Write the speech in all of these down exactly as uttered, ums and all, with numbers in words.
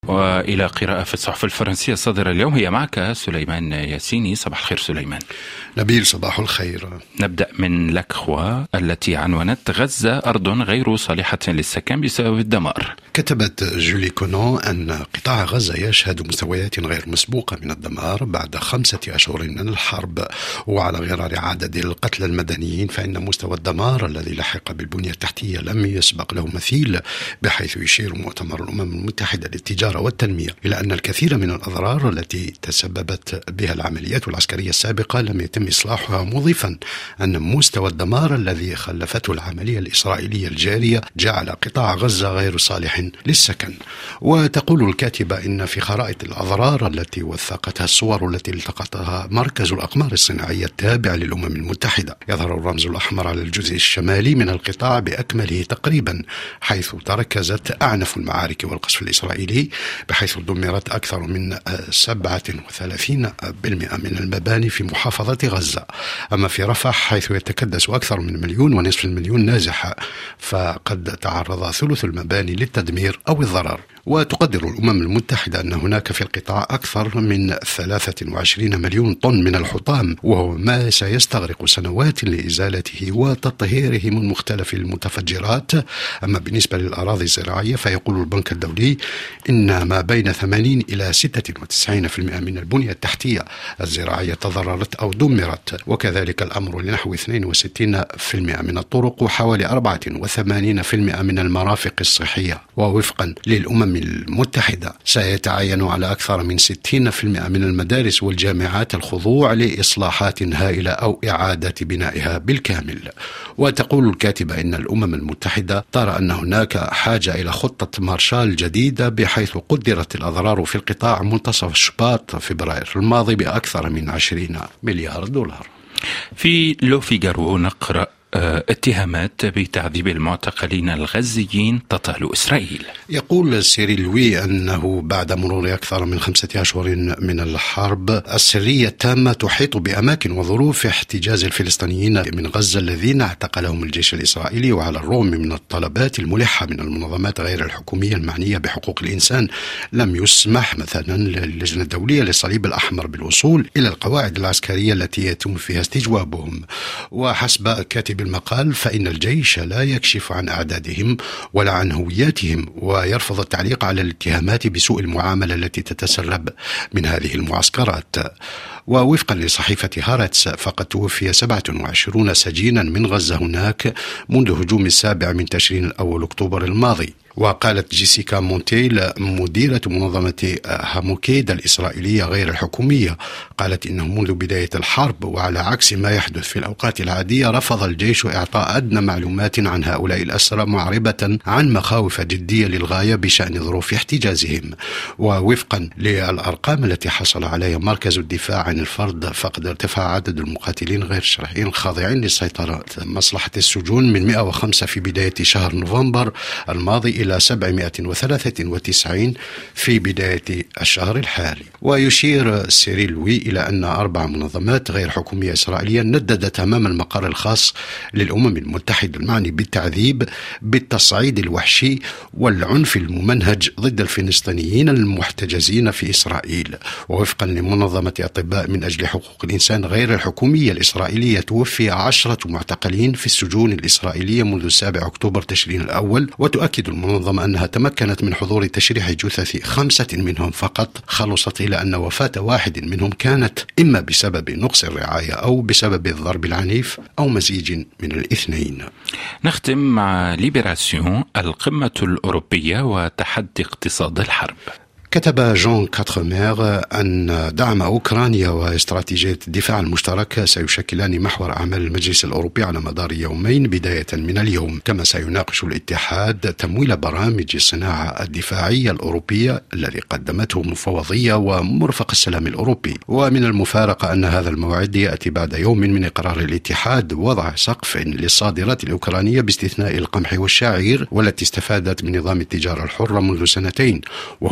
وإلى قراءة في الصحف الفرنسية الصادرة اليوم. هي معك سليمان ياسيني. صباح الخير سليمان. نبيل صباح الخير. نبدأ من لاكخوا التي عنونت: غزة أرض غير صالحة للسكن بسبب الدمار. كتبت جولي كونون أن قطاع غزة يشهد مستويات غير مسبوقة من الدمار بعد خمسة أشهر من الحرب، وعلى غرار عدد القتلى المدنيين فإن مستوى الدمار الذي لحق بالبنية التحتية لم يسبق له مثيل، بحيث يشير مؤتمر الأمم المتحدة للتجارة والتنمية إلى أن الكثير من الأضرار التي تسببت بها العمليات العسكرية السابقة لم يتم إصلاحها، مضيفا أن مستوى الدمار الذي خلفته العملية الإسرائيلية الجارية جعل قطاع غزة غير صالح للسكن. وتقول الكاتبة إن في خرائط الأضرار التي وثقتها الصور التي التقطها مركز الأقمار الصناعية التابع للأمم المتحدة يظهر الرمز الأحمر على الجزء الشمالي من القطاع بأكمله تقريبا، حيث تركزت أعنف المعارك والقصف الإسرائيلي، بحيث دمرت أكثر من سبعة وثلاثين بالمئة من المباني في محافظة غزة. أما في رفح حيث يتكدس أكثر من مليون ونصف المليون نازحة، فقد تعرض ثلث المباني للتدمير أو الضرر. وتقدر الأمم المتحدة أن هناك في القطاع أكثر من ثلاثة وعشرين مليون طن من الحطام، وهو ما سيستغرق سنوات لإزالته وتطهيره من مختلف المتفجرات. أما بالنسبة للأراضي الزراعية فيقول البنك الدولي إن ما بين ثمانين إلى ستة وتسعين بالمئة من البنية التحتية الزراعية تضررت أو دمرت، وكذلك الأمر لنحو اثنين وستين بالمئة من الطرق وحوالي أربعة وثمانين بالمئة من المرافق الصحية. ووفقا للأمم المتحدة سيتعين على أكثر من ستين بالمئة من المدارس والجامعات الخضوع لإصلاحات هائلة أو إعادة بنائها بالكامل. وتقول الكاتبة إن الأمم المتحدة ترى أن هناك حاجة إلى خطة مارشال جديدة، بحيث قدرت الأضرار في القطاع منتصف شباط فبراير الماضي بأكثر من عشرين مليار دولار. في لو فيغارو نقرأ: اتهامات بتعذيب المعتقلين الغزيين تطال إسرائيل. يقول سيريل لوي أنه بعد مرور أكثر من خمسة أشهر من الحرب السرية التامة تحيط بأماكن وظروف احتجاز الفلسطينيين من غزة الذين اعتقلهم الجيش الإسرائيلي، وعلى الرغم من الطلبات الملحة من المنظمات غير الحكومية المعنية بحقوق الإنسان لم يسمح مثلا للجنة الدولية للصليب الأحمر بالوصول إلى القواعد العسكرية التي يتم فيها استجوابهم. وحسب كاتب المقال فإن الجيش لا يكشف عن أعدادهم ولا عن هوياتهم، ويرفض التعليق على الاتهامات بسوء المعاملة التي تتسرب من هذه المعسكرات. ووفقا لصحيفة هارتس فقد توفي سبعة وعشرين سجينا من غزة هناك منذ هجوم السابع من تشرين الأول أكتوبر الماضي. وقالت جيسيكا مونتيل مديرة منظمة هاموكيد الإسرائيلية غير الحكومية، قالت إنه منذ بداية الحرب وعلى عكس ما يحدث في الأوقات العادية رفض الجيش إعطاء أدنى معلومات عن هؤلاء الأسرى، معربة عن مخاوف جدية للغاية بشأن ظروف احتجازهم. ووفقا للأرقام التي حصل عليها مركز الدفاع عن الفرد فقد ارتفع عدد المقاتلين غير الشرعيين الخاضعين لسيطرة مصلحة السجون من مئة وخمسة في بداية شهر نوفمبر الماضي إلى سبعمئة وثلاثة وتسعين في بداية الشهر الحالي. ويشير سيريل لوي إلى أن أربع منظمات غير حكومية إسرائيلية نددت أمام المقر الخاص للأمم المتحدة المعني بالتعذيب بالتصعيد الوحشي والعنف الممنهج ضد الفلسطينيين المحتجزين في إسرائيل. ووفقا لمنظمة أطباء من أجل حقوق الإنسان غير الحكومية الإسرائيلية توفي عشرة معتقلين في السجون الإسرائيلية منذ السابع أكتوبر تشرين الأول. وتؤكد المنظمة أنها تمكنت من حضور تشريح جثث خمسة منهم فقط، خلصت إلى أن وفاة واحد منهم كانت إما بسبب نقص الرعاية أو بسبب الضرب العنيف أو مزيج من الاثنين. نختم مع ليبراسيون: القمة الأوروبية وتحدي اقتصاد الحرب. كتب جون كاترمير أن دعم أوكرانيا واستراتيجية الدفاع المشترك سيشكلان محور أعمال المجلس الأوروبي على مدار يومين بداية من اليوم. كما سيناقش الاتحاد تمويل برامج الصناعة الدفاعية الأوروبية الذي قدمته مفوضية ومرفق السلام الأوروبي. ومن المفارقة أن هذا الموعد يأتي بعد يوم من إقرار الاتحاد وضع سقف للصادرات الأوكرانية باستثناء القمح والشعير، والتي استفادت من نظام التجارة الحرة منذ سنتين، وهو ما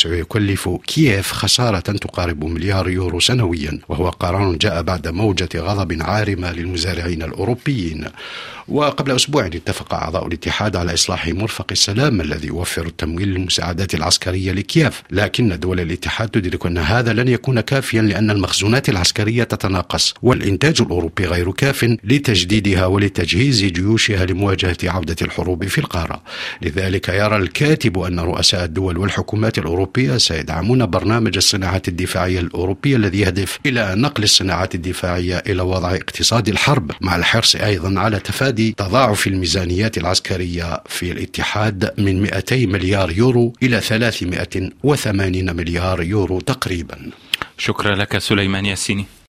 سيكلف كييف خسارة تقارب مليار يورو سنويا، وهو قرار جاء بعد موجة غضب عارمة للمزارعين الأوروبيين. وقبل أسبوع اتفق أعضاء الاتحاد على إصلاح مرفق السلام الذي يوفر التمويل للمساعدات العسكرية لكييف، لكن دول الاتحاد تدرك أن هذا لن يكون كافيا لأن المخزونات العسكرية تتناقص والإنتاج الأوروبي غير كاف لتجديدها ولتجهيز جيوشها لمواجهة عودة الحروب في القارة. لذلك يرى الكاتب أن رؤساء الدول والحكومات الأوروبية سيدعمون برنامج الصناعات الدفاعية الأوروبية الذي يهدف إلى نقل الصناعات الدفاعية إلى وضع اقتصاد الحرب، مع الحرص أيضا على تفادي تضاعف الميزانيات العسكرية في الاتحاد من مئتي مليار يورو إلى ثلاثمئة وثمانين مليار يورو تقريبا. شكرا لك سليمان ياسيني.